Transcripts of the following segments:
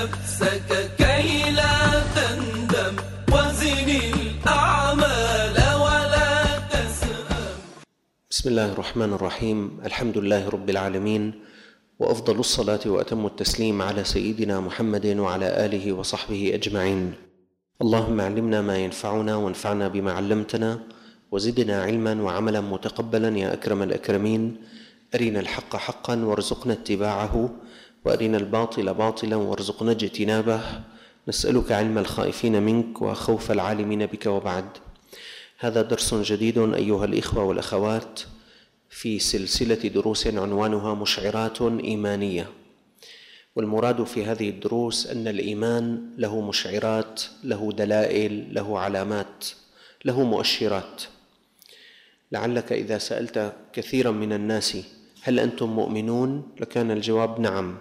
نفسك كي لا تندم وزن الأعمال ولا تسأم. بسم الله الرحمن الرحيم. الحمد لله رب العالمين، وأفضل الصلاة وأتم التسليم على سيدنا محمد وعلى آله وصحبه أجمعين. اللهم علمنا ما ينفعنا وانفعنا بما علمتنا وزدنا علما وعملا متقبلا يا أكرم الأكرمين. أرنا الحق حقا وارزقنا اتباعه، وأرنا الباطل باطلا وارزقنا اجتنابه. نسألك علم الخائفين منك وخوف العالمين بك، وبعد. هذا درس جديد أيها الإخوة والأخوات في سلسلة دروس عنوانها مشعرات إيمانية. والمراد في هذه الدروس أن الإيمان له مشعرات، له دلائل، له علامات، له مؤشرات. لعلك إذا سألت كثيرا من الناس هل أنتم مؤمنون؟ لكان الجواب نعم.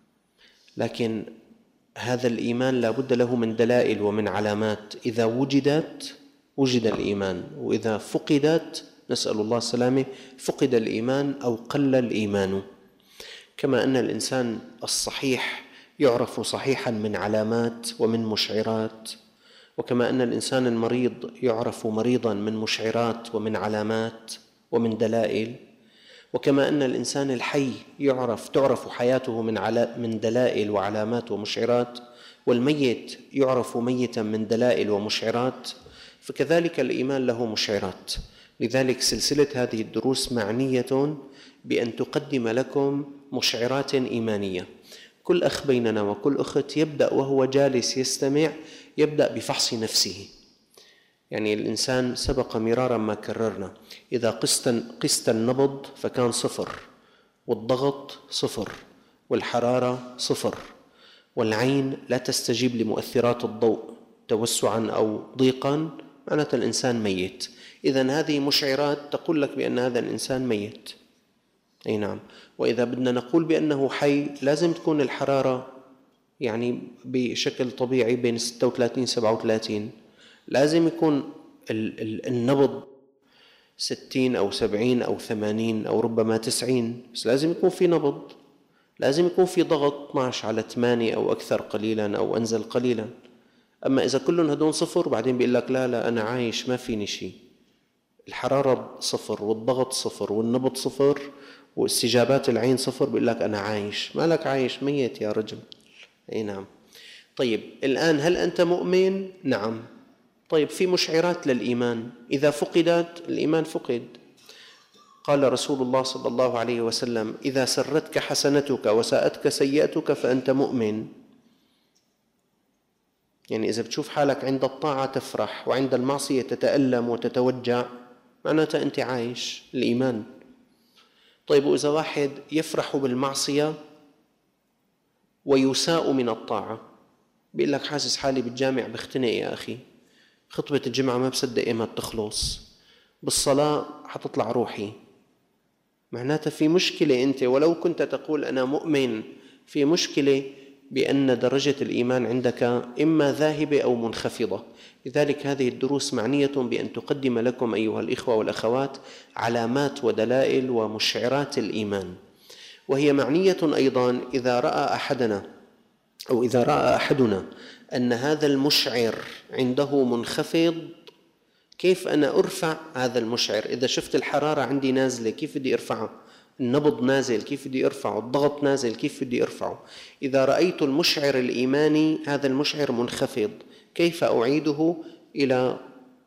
لكن هذا الإيمان لا بد له من دلائل ومن علامات. إذا وجدت وجد الإيمان، وإذا فقدت نسأل الله السلامة فقد الإيمان أو قل الإيمان. كما أن الإنسان الصحيح يعرف صحيحا من علامات ومن مشعرات، وكما أن الإنسان المريض يعرف مريضا من مشعرات ومن علامات ومن دلائل، وكما أن الإنسان الحي تعرف حياته من دلائل وعلامات ومشعرات، والميت يعرف ميتا من دلائل ومشعرات، فكذلك الإيمان له مشعرات. لذلك سلسلة هذه الدروس معنية بأن تقدم لكم مشعرات إيمانية. كل أخ بيننا وكل أخت يبدأ وهو جالس يستمع يبدأ بفحص نفسه. يعني الإنسان سبق مرارا ما كررنا، إذا قست النبض فكان 0، والضغط 0، والحرارة 0، والعين لا تستجيب لمؤثرات الضوء توسعا أو ضيقا، معناته الإنسان ميت. إذن هذه مشعرات تقول لك بأن هذا الإنسان ميت. أي نعم. وإذا بدنا نقول بأنه حي لازم تكون الحرارة يعني بشكل طبيعي بين 36 37، لازم يكون النبض 60 أو 70 أو 80 أو ربما 90، بس لازم يكون في نبض. لازم يكون في ضغط 12/8 أو أكثر قليلا أو أنزل قليلا. أما إذا كلهم هدون 0 بعدين بيقول لك لا أنا عايش ما فيني شيء، الحرارة 0 والضغط 0 والنبض 0 واستجابات العين 0، بيقول لك أنا عايش. ما لك عايش؟ ميت يا رجل. أي نعم. طيب الآن هل أنت مؤمن؟ نعم. طيب في مشعرات للإيمان، إذا فقدت الإيمان فقد. قال رسول الله صلى الله عليه وسلم: إذا سرتك حسنتك وساءتك سيئتك فأنت مؤمن. يعني إذا بتشوف حالك عند الطاعة تفرح وعند المعصية تتألم وتتوجع، معناته أنت عايش الإيمان. طيب وإذا واحد يفرح بالمعصية ويساء من الطاعة، بيقول لك حاسس حالي بالجامع بختنق يا أخي، خطبة الجمعة ما بصدق إيمت تخلص، بالصلاة حتطلع روحي، معناته في مشكلة. أنت ولو كنت تقول أنا مؤمن، في مشكلة بأن درجة الإيمان عندك إما ذاهبة أو منخفضة. لذلك هذه الدروس معنية بأن تقدم لكم أيها الإخوة والأخوات علامات ودلائل ومشعرات الإيمان. وهي معنية أيضا إذا رأى أحدنا أن هذا المشعر عنده منخفض، كيف أنا أرفع هذا المشعر؟ إذا شفت الحرارة عندي نازلة كيف بدي أرفعها؟ النبض نازل كيف بدي أرفعه؟ الضغط نازل كيف بدي أرفعه؟ إذا رأيت المشعر الإيماني هذا المشعر منخفض، كيف أعيده إلى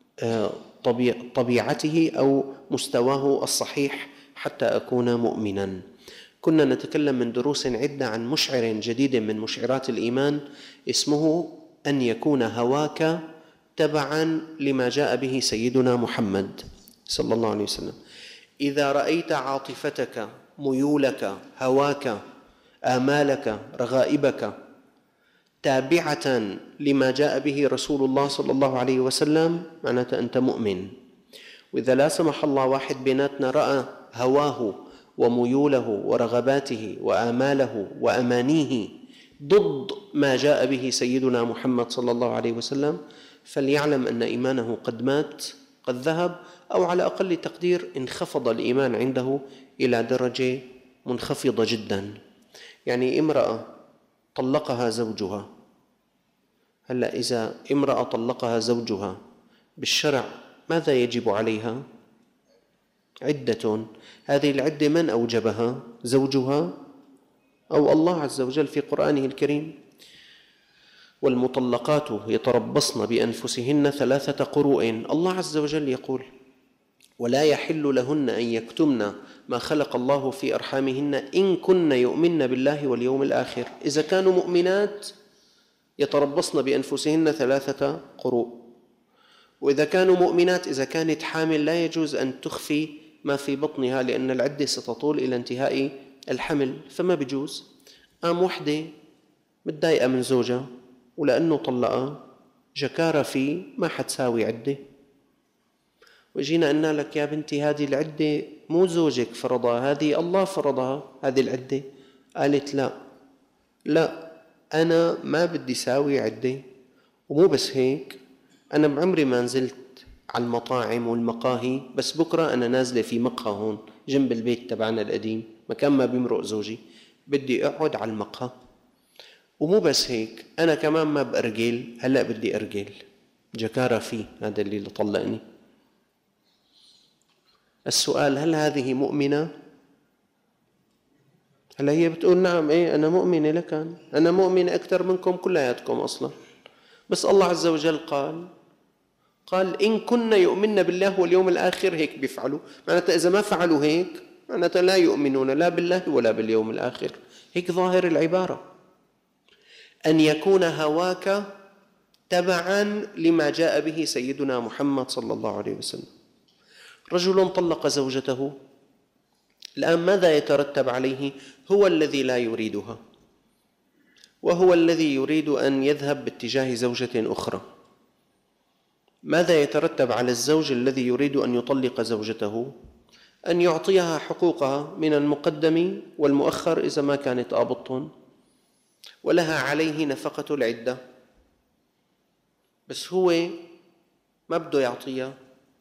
طبيعته أو مستواه الصحيح حتى أكون مؤمنا؟ كنا نتكلم من دروس عدة عن مشعر جديد من مشعرات الإيمان اسمه أن يكون هواك تبعا لما جاء به سيدنا محمد صلى الله عليه وسلم. إذا رأيت عاطفتك، ميولك، هواك، آمالك، رغائبك تابعة لما جاء به رسول الله صلى الله عليه وسلم، معناته أنت مؤمن. وإذا لا سمح الله واحد بيناتنا رأى هواه وميوله ورغباته وآماله وأمانيه ضد ما جاء به سيدنا محمد صلى الله عليه وسلم، فليعلم أن إيمانه قد مات، قد ذهب، أو على أقل تقدير انخفض الإيمان عنده إلى درجة منخفضة جدا. يعني امرأة طلقها زوجها. هلأ إذا امرأة طلقها زوجها بالشرع ماذا يجب عليها؟ عدة. هذه العدة من أوجبها؟ زوجها أو الله عز وجل في قرآنه الكريم؟ والمطلقات يتربصن بأنفسهن 3 قروء. الله عز وجل يقول: ولا يحل لهن أن يكتمن ما خلق الله في أرحامهن إن كن يؤمن بالله واليوم الآخر. إذا كانوا مؤمنات يتربصن بأنفسهن 3 قروء. وإذا كانوا مؤمنات، إذا كانت حامل لا يجوز أن تخفي ما في بطنها، لأن العدة ستطول إلى انتهاء الحمل، فما بجوز. قام وحدة متضايقة من زوجها ولأنه طلقها جكارة فيه، ما حتساوي عدة. وجينا قلنا لك: يا بنتي هذه العدة مو زوجك فرضها، هذه الله فرضها هذه العدة. قالت: لا أنا ما بدي ساوي عدة. ومو بس هيك، أنا بعمري ما نزلت على المطاعم والمقاهي، بس بكرة أنا نازلة في مقهى هون جنب البيت تبعنا القديم، مكان ما بيمرق زوجي، بدي أقعد على المقهى. ومو بس هيك، أنا كمان ما بأرجل، هلأ بدي أرجل. جكارة فيه هذا اللي طلقني. السؤال: هل هذه مؤمنة؟ هلا هي بتقول: نعم أنا مؤمنة، لكن أنا مؤمنة أكثر منكم كلياتكم أصلا. بس الله عز وجل قال إن كن يؤمن بالله واليوم الآخر، هيك بيفعلوا. معناتها إذا ما فعلوا هيك معناتها لا يؤمنون لا بالله ولا باليوم الآخر. هيك ظاهر العبارة. أن يكون هواك تبعا لما جاء به سيدنا محمد صلى الله عليه وسلم. رجل طلق زوجته، الآن ماذا يترتب عليه؟ هو الذي لا يريدها، وهو الذي يريد أن يذهب باتجاه زوجة أخرى. ماذا يترتب على الزوج الذي يريد أن يطلق زوجته؟ أن يعطيها حقوقها من المقدم والمؤخر إذا ما كانت آبطهم، ولها عليه نفقة العدة. بس هو ما بده يعطيها،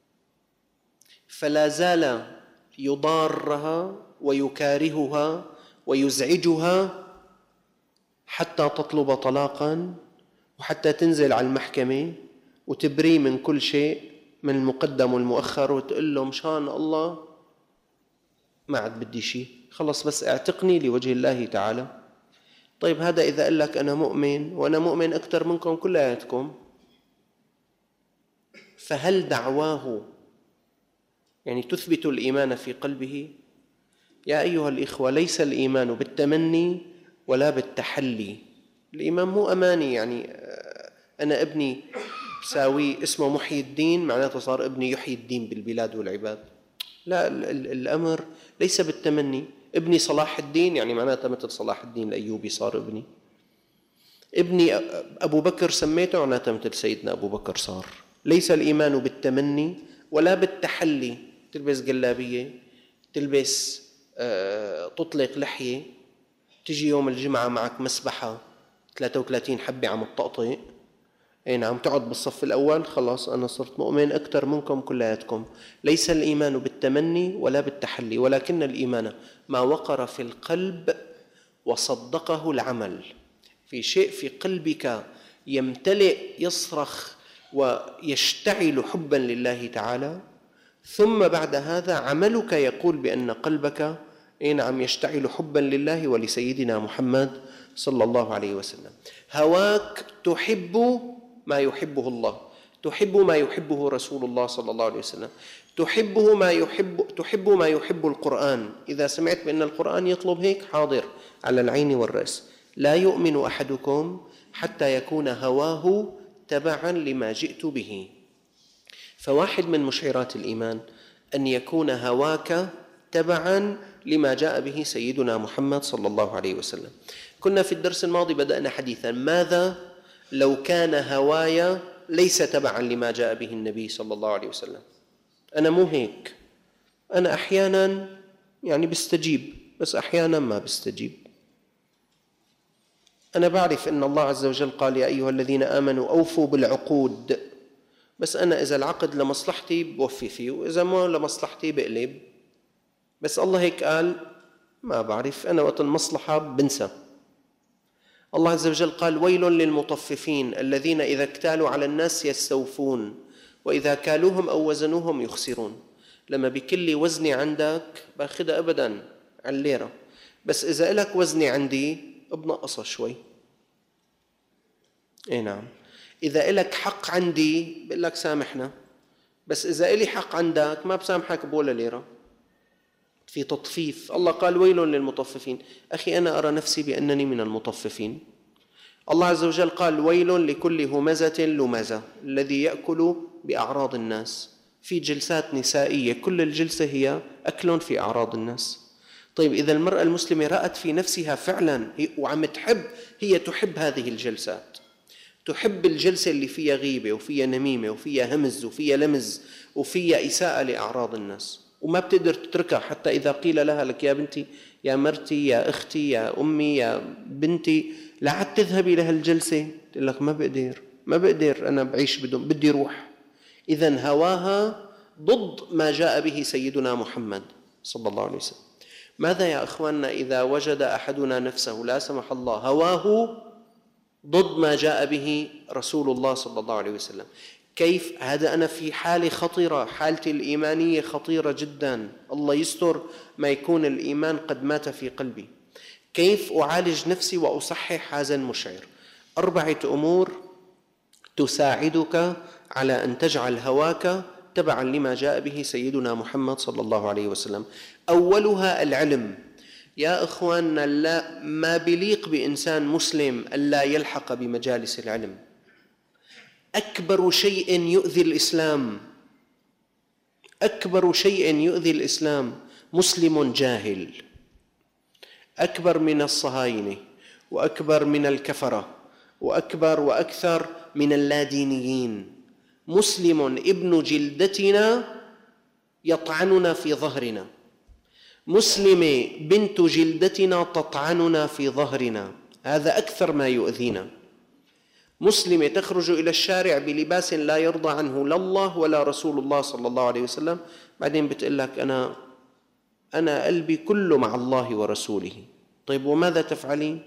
فلا زال يضارها ويكارهها ويزعجها حتى تطلب طلاقا، وحتى تنزل على المحكمة وتبريه من كل شيء، من المقدم والمؤخر، وتقول له: مشان الله ما عاد بدي شيء، خلص بس اعتقني لوجه الله تعالى. طيب هذا إذا قال لك أنا مؤمن وأنا مؤمن أكثر منكم كلياتكم، فهل دعواه يعني تثبت الإيمان في قلبه؟ يا أيها الإخوة، ليس الإيمان بالتمني ولا بالتحلي. الإيمان مو أماني، يعني أنا ابني بساوي اسمه محيي الدين معناته صار ابني يحيي الدين بالبلاد والعباد. لا، الأمر ليس بالتمني. ابني صلاح الدين يعني معناته مثل صلاح الدين الأيوبي صار ابني. ابني أبو بكر سميته معناته مثل سيدنا أبو بكر صار. ليس الإيمان بالتمني ولا بالتحلي. تلبس جلابية، تلبس تطلق لحية، تجي يوم الجمعة معك مسبحة 33 حبة عم تطقطق، أي نعم، تقعد بالصف الأول، خلاص أنا صرت مؤمن أكثر منكم كلياتكم. ليس الإيمان بالتمني ولا بالتحلي، ولكن الإيمان ما وقر في القلب وصدقه العمل. في شيء في قلبك يمتلئ، يصرخ ويشتعل حبا لله تعالى، ثم بعد هذا عملك يقول بأن قلبك نعم يشتعل حبا لله ولسيدنا محمد صلى الله عليه وسلم. هواك تحب ما يحبه الله، تحب ما يحبه رسول الله صلى الله عليه وسلم، تحب ما يحب القرآن. إذا سمعت بأن القرآن يطلب هيك، حاضر على العين والرأس. لا يؤمن أحدكم حتى يكون هواه تبعا لما جئت به. فواحد من مشعرات الإيمان أن يكون هواك تبعا لما جاء به سيدنا محمد صلى الله عليه وسلم. كنا في الدرس الماضي بدأنا حديثا: ماذا لو كان هواي ليس تبعا لما جاء به النبي صلى الله عليه وسلم؟ أنا مو هيك، أنا أحيانا يعني بستجيب، بس أحيانا ما بستجيب. أنا بعرف أن الله عز وجل قال: يا أيها الذين آمنوا أوفوا بالعقود، بس أنا إذا العقد لمصلحتي بوفي فيه، وإذا ما لمصلحتي بقلب. بس الله هيك قال، ما بعرف، أنا وقت المصلحة بنسى. الله عز وجل قال: ويل للمطففين الذين إذا اكتالوا على الناس يستوفون وإذا كالوهم أو وزنوهم يخسرون. لما بكل وزني عندك باخدها أبدا على الليرة، بس إذا إلك وزني عندي بنقصها شوي. إيه نعم، إذا إلك حق عندي بقول لك سامحنا، بس إذا إلي حق عندك ما بسامحك بولا ليرة. في تطفيف. الله قال: ويل للمطففين. أخي أنا أرى نفسي بأنني من المطففين. الله عز وجل قال: ويل لكل همزة لمزة الذي يأكل بأعراض الناس. في جلسات نسائية كل الجلسة هي أكل في أعراض الناس. طيب إذا المرأة المسلمة رأت في نفسها فعلا وعم تحب، هي تحب هذه الجلسات، تحب الجلسة اللي فيها غيبة وفيها نميمة وفيها همز وفيها لمز وفيها إساءة لأعراض الناس، وما بتقدر تتركها حتى إذا قيل لها: لك يا بنتي، يا مرتي، يا أختي، يا أمي، يا بنتي، لا عاد تذهبي لهالجلسة. تقول لك: ما بقدر أنا بعيش بدي روح. إذن هواها ضد ما جاء به سيدنا محمد صلى الله عليه وسلم. ماذا يا أخواننا إذا وجد أحدنا نفسه لا سمح الله هواه ضد ما جاء به رسول الله صلى الله عليه وسلم؟ كيف هذا؟ أنا في حالة خطيرة، حالتي الإيمانية خطيرة جدا، الله يستر ما يكون الإيمان قد مات في قلبي. كيف أعالج نفسي وأصحح هذا المشعر؟ 4 أمور تساعدك على أن تجعل هواك تبعا لما جاء به سيدنا محمد صلى الله عليه وسلم. أولها العلم. يا أخواننا، لا ما بليق بإنسان مسلم ألا يلحق بمجالس العلم. أكبر شيء يؤذي الإسلام، أكبر شيء يؤذي الإسلام مسلم جاهل، أكبر من الصهاينة وأكبر من الكفرة وأكبر وأكثر من اللادينيين. مسلم ابن جلدتنا يطعننا في ظهرنا، مسلمة بنت جلدتنا تطعننا في ظهرنا، هذا أكثر ما يؤذينا. مسلمة تخرج إلى الشارع بلباس لا يرضى عنه لا الله ولا رسول الله صلى الله عليه وسلم، بعدين بتقول لك: أنا قلبي كله مع الله ورسوله. طيب وماذا تفعلين؟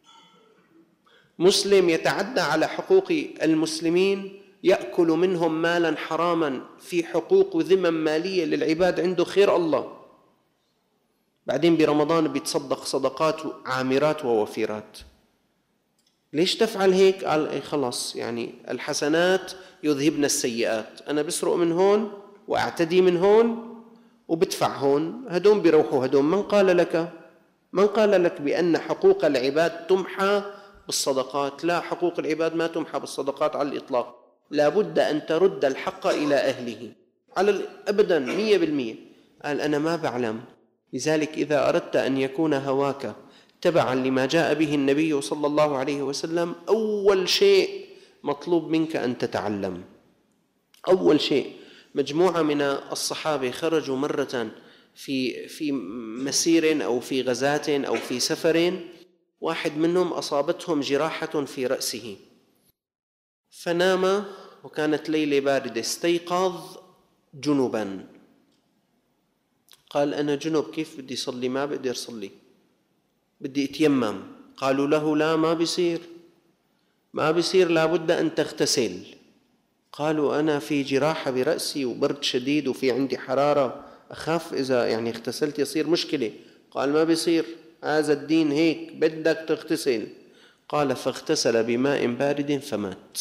مسلم يتعدى على حقوق المسلمين، يأكل منهم مالا حراما في حقوق وذمم مالية للعباد، عنده خير الله، بعدين برمضان بيتصدق صدقات عامرات ووفيرات. ليش تفعل هيك؟ قال: خلاص يعني الحسنات يذهبن السيئات، أنا بسرق من هون وأعتدي من هون وبدفع هون، هدول بيروحوا هدول. من قال لك بأن حقوق العباد تمحى بالصدقات؟ لا، حقوق العباد ما تمحى بالصدقات على الإطلاق، لا بد أن ترد الحق إلى أهله على أبدا 100%. قال: أنا ما بعلم. لذلك إذا أردت أن يكون هواك تبعا لما جاء به النبي صلى الله عليه وسلم، أول شيء مطلوب منك أن تتعلم. أول شيء، مجموعة من الصحابة خرجوا مرة في مسير أو في غزاة أو في سفر، واحد منهم أصابتهم جراحة في رأسه فنام، وكانت ليلة باردة، استيقظ جنبا. قال: أنا جنب، كيف بدي صلي؟ ما بقدر صلي، بدي اتيمم. قالوا له: لا، ما بيصير، لا بد أن تغتسل. قالوا: أنا في جراحة برأسي وبرد شديد وفي عندي حرارة، أخاف إذا يعني اغتسلت يصير مشكلة. قال: ما بيصير، هذا الدين هيك، بدك تغتسل. قال: فاغتسل بماء بارد فمات.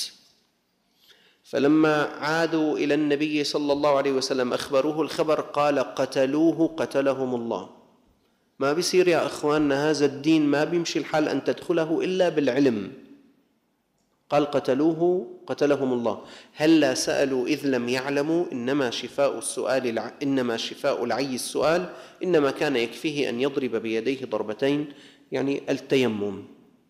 فلما عادوا إلى النبي صلى الله عليه وسلم أخبروه الخبر، قال: قتلوه قتلهم الله. ما بيصير يا أخواننا، هذا الدين ما بيمشي الحال أن تدخله إلا بالعلم. قال: قتلوه قتلهم الله. هلا سألوا إذ لم يعلموا؟ إنما شفاء العي السؤال، إنما كان يكفيه أن يضرب بيديه ضربتين، يعني التيمم.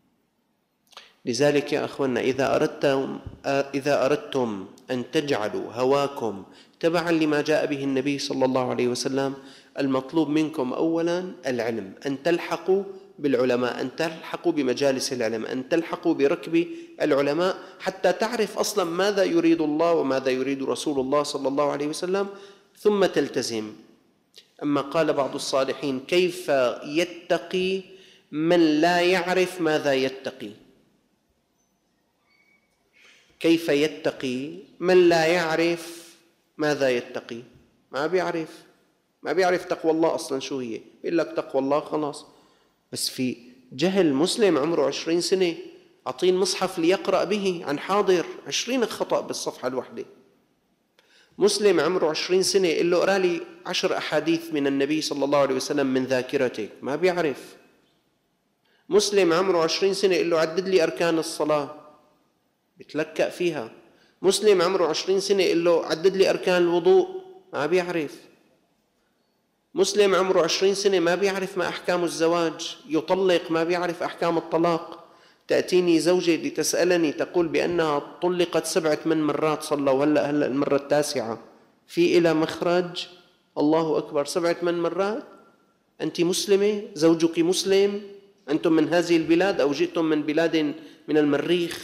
لذلك يا أخواننا، إذا أردتم أن تجعلوا هواكم تبعا لما جاء به النبي صلى الله عليه وسلم، المطلوب منكم أولا العلم، أن تلحقوا بالعلماء، أن تلحقوا بمجالس العلم، أن تلحقوا بركب العلماء، حتى تعرف أصلا ماذا يريد الله وماذا يريد رسول الله صلى الله عليه وسلم، ثم تلتزم. أما قال بعض الصالحين: كيف يتقي من لا يعرف ماذا يتقي. كيف يتقي من لا يعرف ماذا يتقي؟ ما بيعرف تقوى الله أصلا شو هي. بيقول لك تقوى الله خلاص، بس في جهل. مسلم عمره 20 سنة أعطيه مصحف ليقرأ به عن حاضر 20 خطأ بالصفحة الواحدة. مسلم عمره 20 سنة قل له اقرأ لي 10 أحاديث من النبي صلى الله عليه وسلم من ذاكرتك، ما بيعرف. مسلم عمره 20 سنة قل له عدد لي أركان الصلاة، بيتلكأ فيها. مسلم عمره 20 سنة قل له عدد لي أركان الوضوء، ما بيعرف. مسلم عمره 20 سنة ما بيعرف ما أحكام الزواج، يطلق ما بيعرف أحكام الطلاق. تأتيني زوجة لتسألني تقول بأنها طلقت 7-8 مرات، صلى وهلأ المرة التاسعة، في إلى مخرج؟ الله أكبر، 7-8 مرات؟ أنت مسلمة؟ زوجك مسلم؟ أنتم من هذه البلاد أو جئتم من بلاد من المريخ؟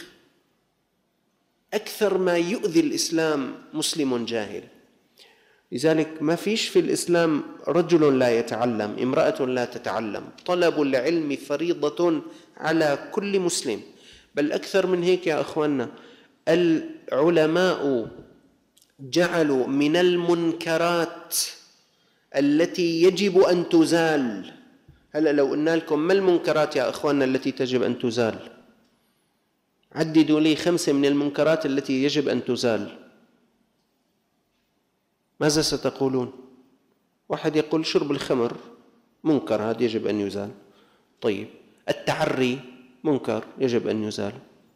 أكثر ما يؤذي الإسلام مسلم جاهل. لذلك ما فيش في الإسلام رجل لا يتعلم، امرأة لا تتعلم. طلب العلم فريضة على كل مسلم. بل أكثر من هيك يا أخواننا، العلماء جعلوا من المنكرات التي يجب أن تزال. هلأ لو قلنا لكم ما المنكرات يا أخواننا التي تجب أن تزال، عددوا لي 5 من المنكرات التي يجب أن تزال، ماذا ستقولون؟ واحد يقول شرب الخمر منكر، هذا يجب أن يزال. طيب التعري منكر يجب أن يزال.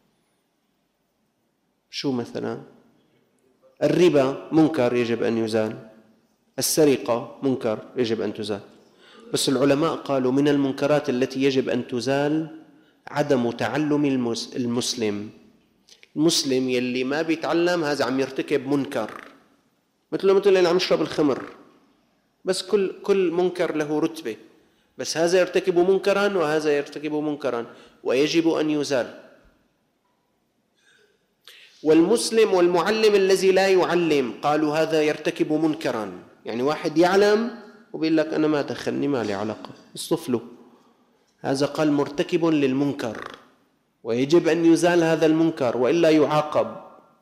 شو مثلا؟ الربا منكر يجب أن يزال. السرقة منكر يجب أن تزال. بس العلماء قالوا من المنكرات التي يجب أن تزال عدم تعلم المسلم. المسلم يلي ما بيتعلم هذا عم يرتكب منكر. مثل اللي عم يشرب الخمر، بس كل منكر له رتبة، بس هذا يرتكب منكرا وهذا يرتكب منكرا ويجب أن يزال. والمسلم والمعلم الذي لا يعلم قالوا هذا يرتكب منكرا. يعني واحد يعلم وبيقول لك أنا ما دخلني، ما لي علاقة، اصطفله. هذا قال مرتكب للمنكر ويجب أن يزال هذا المنكر وإلا يعاقب.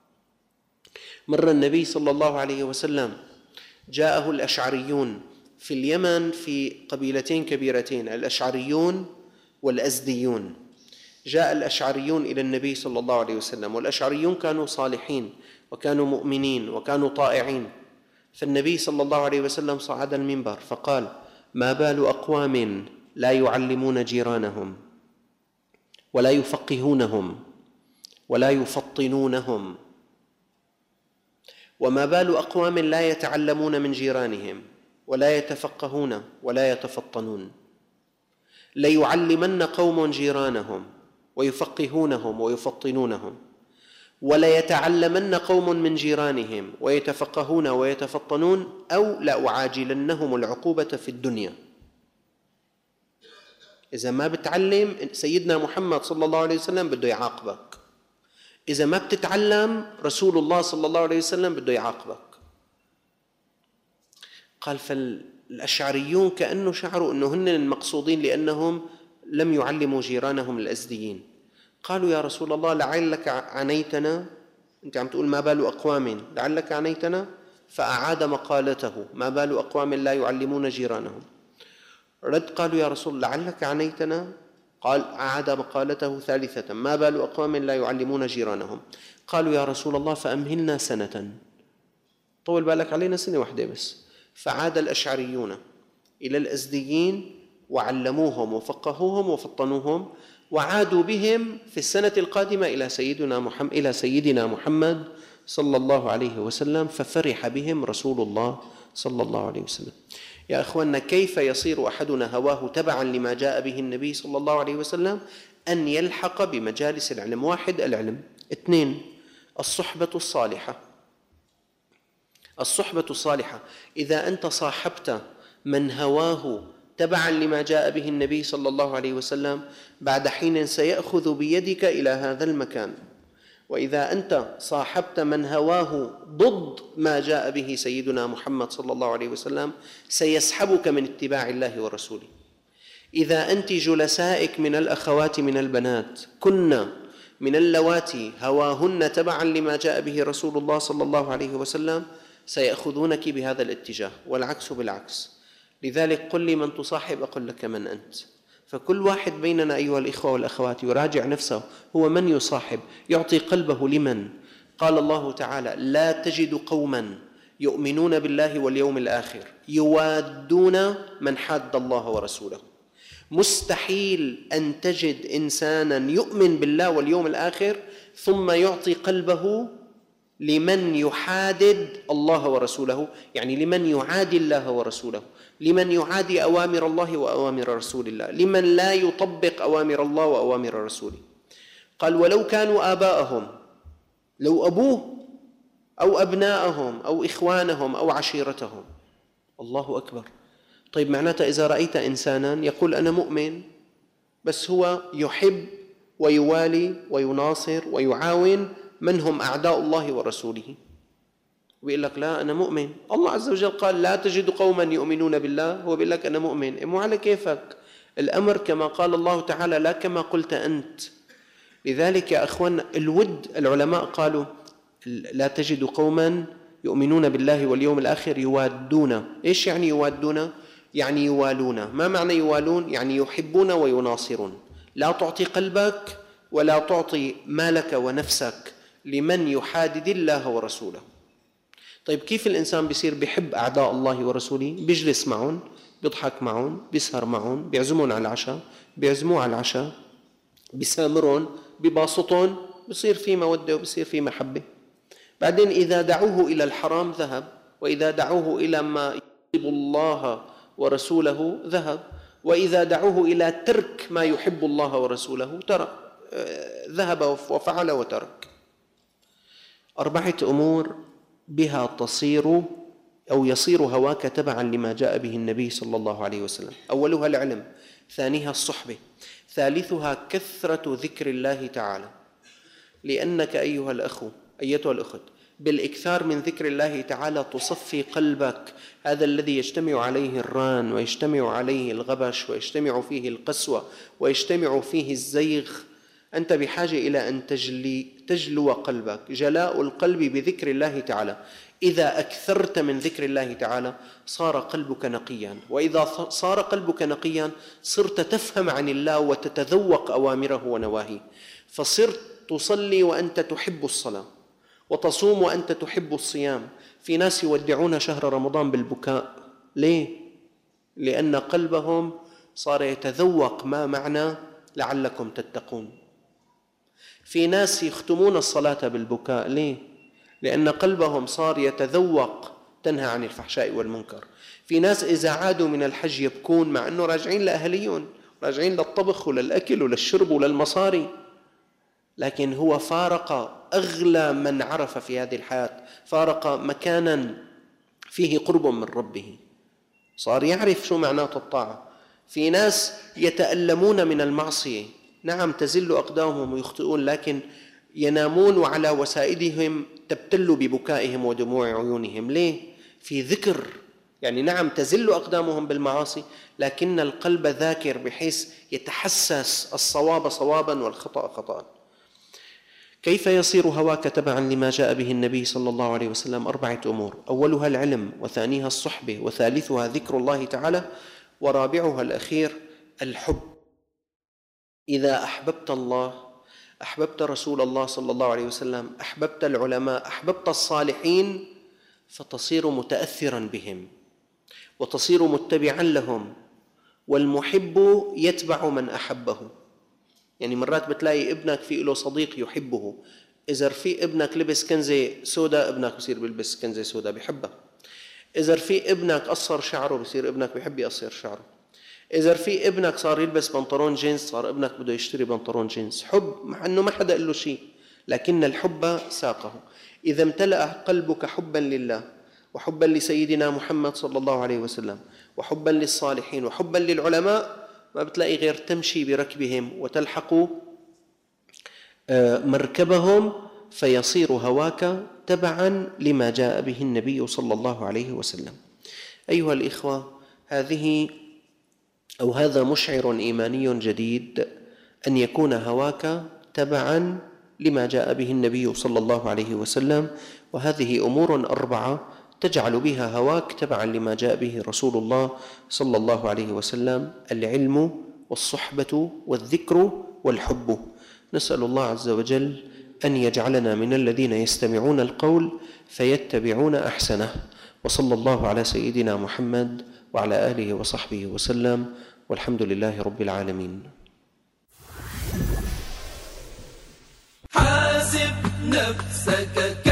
مر النبي صلى الله عليه وسلم جاءه الأشعريون في اليمن في قبيلتين كبيرتين، الأشعريون والأزديون. جاء الأشعريون إلى النبي صلى الله عليه وسلم، والأشعريون كانوا صالحين وكانوا مؤمنين وكانوا طائعين. فالنبي صلى الله عليه وسلم صعد المنبر فقال: ما بال أقوام لا يعلمون جيرانهم ولا يفقهونهم ولا يفطنونهم، وما بال أقوام لا يتعلمون من جيرانهم ولا يتفقهون ولا يتفطنون. ليعلمن قوم جيرانهم ويفقهونهم ويفطنونهم، ولا يتعلمن قوم من جيرانهم ويتفقهون ويتفطنون، أو لأعاجلنهم العقوبة في الدنيا. إذا ما بتعلم سيدنا محمد صلى الله عليه وسلم بده يعاقبك، إذا ما بتتعلم رسول الله صلى الله عليه وسلم بده يعاقبك. قال فالأشعريون كأنه شعروا أنه هن المقصودين لأنهم لم يعلموا جيرانهم الأزديين. قالوا: يا رسول الله لعلك عنيتنا، أنت عم تقول ما بال أقوام، لعلك عنيتنا. فأعاد مقالته: ما بال أقوام لا يعلمون جيرانهم. رد قالوا: يا رسول لعلك عنيتنا. قال أعاد مقالته ثالثة: ما بال أقوام لا يعلمون جيرانهم. قالوا: يا رسول الله فأمهلنا سنة، طول بالك علينا سنة واحدة بس. فعاد الأشعريون إلى الأزديين وعلموهم وفقهوهم وفطنوهم، وعادوا بهم في السنة القادمة إلى سيدنا محمد صلى الله عليه وسلم، ففرح بهم رسول الله صلى الله عليه وسلم. يا أخوانا، كيف يصير أحدنا هواه تبعا لما جاء به النبي صلى الله عليه وسلم؟ أن يلحق بمجالس العلم. 1 العلم، 2 الصحبة الصالحة. الصحبة الصالحة، إذا أنت صاحبت من هواه تبعا لما جاء به النبي صلى الله عليه وسلم، بعد حين سيأخذ بيدك إلى هذا المكان. وإذا أنت صاحبت من هواه ضد ما جاء به سيدنا محمد صلى الله عليه وسلم، سيسحبك من اتباع الله ورسوله. إذا أنت جلسائك من الأخوات من البنات كن من اللواتي هواهن تبعا لما جاء به رسول الله صلى الله عليه وسلم سيأخذونك بهذا الاتجاه، والعكس بالعكس. لذلك قل لي من تصاحب أقول لك من أنت. فكل واحد بيننا أيها الإخوة والأخوات يراجع نفسه، هو من يصاحب، يعطي قلبه لمن؟ قال الله تعالى: لا تجد قوما يؤمنون بالله واليوم الآخر يوادون من حاد الله ورسوله. مستحيل أن تجد إنسانا يؤمن بالله واليوم الآخر ثم يعطي قلبه لمن يحادد الله ورسوله، يعني لمن يعادي الله ورسوله، لمن يعادي أوامر الله وأوامر رسول الله، لمن لا يطبق أوامر الله وأوامر رسوله. قال: ولو كانوا آباءهم، لو أبوه أو أبناءهم أو إخوانهم أو عشيرتهم. الله أكبر. طيب معناته إذا رأيت إنسانا يقول أنا مؤمن بس هو يحب ويوالي ويناصر ويعاون من هم أعداء الله ورسوله، ويقول لك لا أنا مؤمن، الله عز وجل قال لا تجد قوما يؤمنون بالله، هو بيقول لك أنا مؤمن، مو على كيفك، الأمر كما قال الله تعالى لا كما قلت أنت. لذلك يا أخوان الود، العلماء قالوا لا تجد قوما يؤمنون بالله واليوم الآخر يوادون. إيش يعني يوادون؟ يعني يوالون. ما معنى يوالون؟ يعني يحبون ويناصرون. لا تعطي قلبك ولا تعطي مالك ونفسك لمن يحادد الله ورسوله. طيب كيف الإنسان بيصير بيحب أعداء الله ورسوله؟ بيجلس معهم، بيضحك معهم، بيسهر معهم، بيعزمون على العشاء، بيعزموه على العشاء، بيسامرون، بباسطون، بيصير في مودة وبيصير في محبة. بعدين إذا دعوه إلى الحرام ذهب، وإذا دعوه إلى ما يغضب الله ورسوله ذهب، وإذا دعوه إلى ترك ما يحب الله ورسوله ترك، ذهب وفعل وترك. 4 أمور بها تصير أو يصير هواك تبعا لما جاء به النبي صلى الله عليه وسلم. أولها العلم، ثانيها الصحبة، ثالثها كثرة ذكر الله تعالى، لأنك أيها الأخ أيتها الأخت بالإكثار من ذكر الله تعالى تصفي قلبك، هذا الذي يجتمع عليه الران ويجتمع عليه الغبش ويجتمع فيه القسوة ويجتمع فيه الزيغ. أنت بحاجة إلى أن تجلو قلبك، جلاء القلب بذكر الله تعالى. إذا أكثرت من ذكر الله تعالى صار قلبك نقيا، وإذا صار قلبك نقيا صرت تفهم عن الله وتتذوق أوامره ونواهيه، فصرت تصلي وأنت تحب الصلاة، وتصوم وأنت تحب الصيام. في ناس يودعون شهر رمضان بالبكاء، ليه؟ لأن قلبهم صار يتذوق ما معنى لعلكم تتقون. في ناس يختمون الصلاة بالبكاء، ليه؟ لأن قلبهم صار يتذوق تنهى عن الفحشاء والمنكر. في ناس إذا عادوا من الحج يبكون مع أنه راجعين لأهليون، راجعين للطبخ وللأكل وللشرب وللمصاري، لكن هو فارق أغلى من عرف في هذه الحياة، فارق مكانا فيه قرب من ربه، صار يعرف شو معنات الطاعة. في ناس يتألمون من المعصية، نعم تزل أقدامهم ويخطئون، لكن ينامون وعلى وسائدهم تبتل ببكائهم ودموع عيونهم. ليه؟ في ذكر. يعني نعم تزل أقدامهم بالمعاصي، لكن القلب ذاكر بحيث يتحسس الصواب صوابا والخطأ خطأ. كيف يصير هواك تبعا لما جاء به النبي صلى الله عليه وسلم؟ 4 أمور، أولها العلم، وثانيها الصحبة، وثالثها ذكر الله تعالى، ورابعها الأخير الحب. إذا أحببت الله، أحببت رسول الله صلى الله عليه وسلم، أحببت العلماء، أحببت الصالحين، فتصير متأثرا بهم وتصير متبعا لهم. والمحب يتبع من أحبه. يعني مرات بتلاقي ابنك في له صديق يحبه، إذا في ابنك لبس كنزة سوداء ابنك بصير بيلبس كنزة سوداء بيحبها. إذا في ابنك قصر شعره بصير ابنك بيحب يقصر شعره. إذا في ابنك صار يلبس بنطلون جينز صار ابنك بده يشتري بنطلون جينز. حب مع أنه ما حدا قال له شيء، لكن الحب ساقه. إذا امتلأ قلبك حبا لله وحبا لسيدنا محمد صلى الله عليه وسلم وحبا للصالحين وحبا للعلماء، ما بتلاقي غير تمشي بركبهم وتلحق مركبهم، فيصير هواك تبعا لما جاء به النبي صلى الله عليه وسلم. أيها الإخوة، هذه أو هذا مشعر إيماني جديد أن يكون هواك تبعا لما جاء به النبي صلى الله عليه وسلم، وهذه أمور 4 تجعل بها هواك تبعا لما جاء به رسول الله صلى الله عليه وسلم: العلم والصحبة والذكر والحب. نسأل الله عز وجل أن يجعلنا من الذين يستمعون القول فيتبعون أحسنه. وصلى الله على سيدنا محمد وعلى آله وصحبه وسلم، والحمد لله رب العالمين. حاسب نفسك